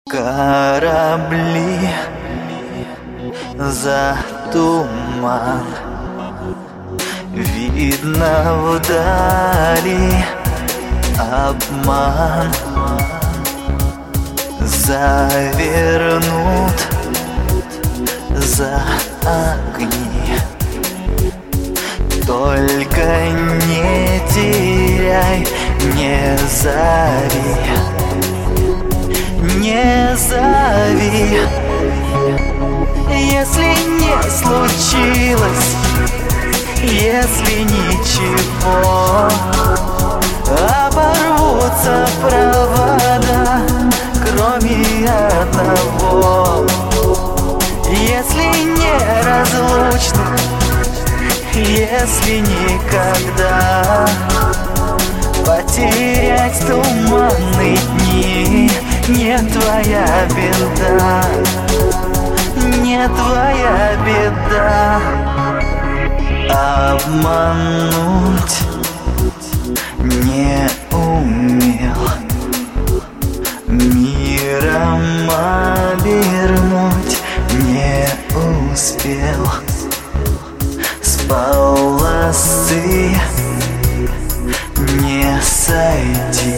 Корабли за туман, видно вдали обман. Завернут за огни, только не теряй, не зови, не зови. Если не случилось, если ничего, оборвутся провода, кроме одного. Если неразлучны, если никогда, потерять туманные дни не твоя беда, не твоя беда. Обмануть не умел, миром обернуть не успел. С полосы не сойти,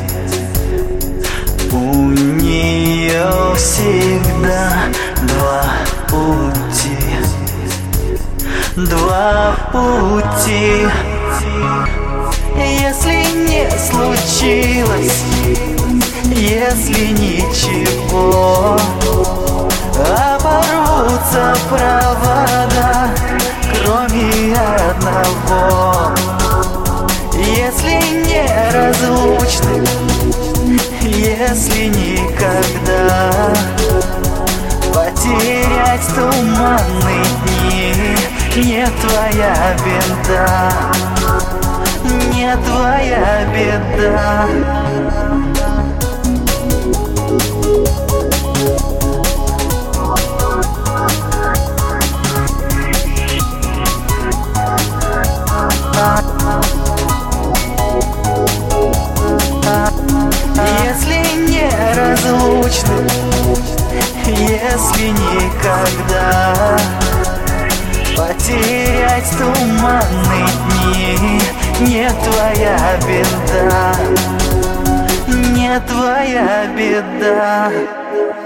у нее всегда два пути, два пути. Если не случилось, если ничего, оборвутся провода, кроме одного. Если неразлучны, если никогда, потерять туманные дни не твоя беда, не твоя беда. Если неразлучны, если никогда, потерять туманные дни не твоя беда, не твоя беда.